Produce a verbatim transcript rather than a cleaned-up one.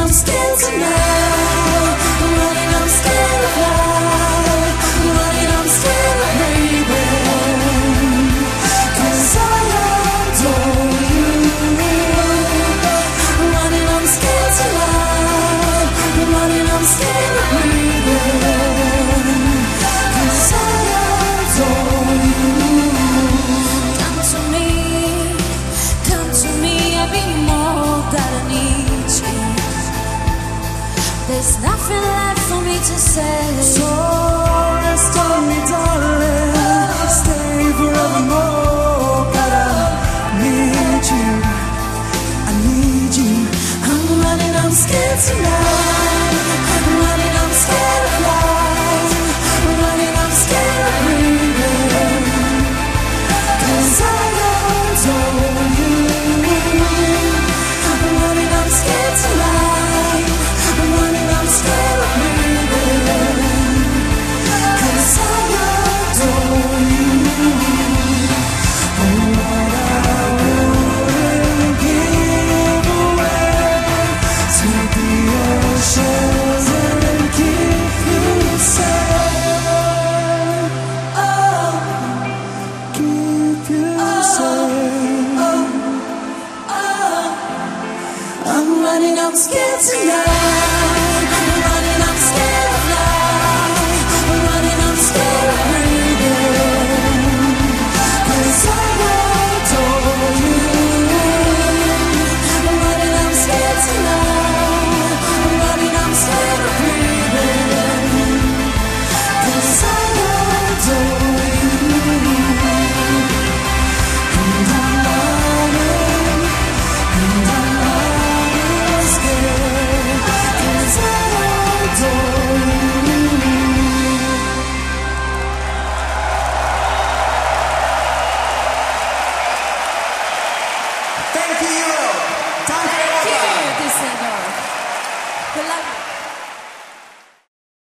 scared tonight. I'm running, I'm scared of life. I'm running, I'm scared of breathing. 'Cause I adore you. I'm running, I'm scared tonight. I'm running, I'm scared of breathing. 'Cause I adore you. Come to me, come to me, I'll be more that I need you. There's nothing left for me to say. So rest on me, darling. Stay forevermore. But I need you. I need you. I'm running, I'm scared tonight. I'm running, I'm scared of life. I'm running, I'm scared of breathing. 'Cause I adore you. I'm running, I'm scared tonight. I'm running, I'm scared of breathing. 'Cause I adore you. Oh, what I wouldn't give away to the oceans and keep you safe. Oh, Keep you safe. oh, I'm running, I'm scared tonight. I'm running, I'm scared of life. I'm running, I'm scared of breathing. 'Cause I adore you. I'm running, I'm scared tonight. I'm running, I'm scared of breathing. 'Cause I adore you. And I'm running, and I'm running scared. 'Cause I adore you. Thank you. Danke. Thank you, Düsseldorf. We love you.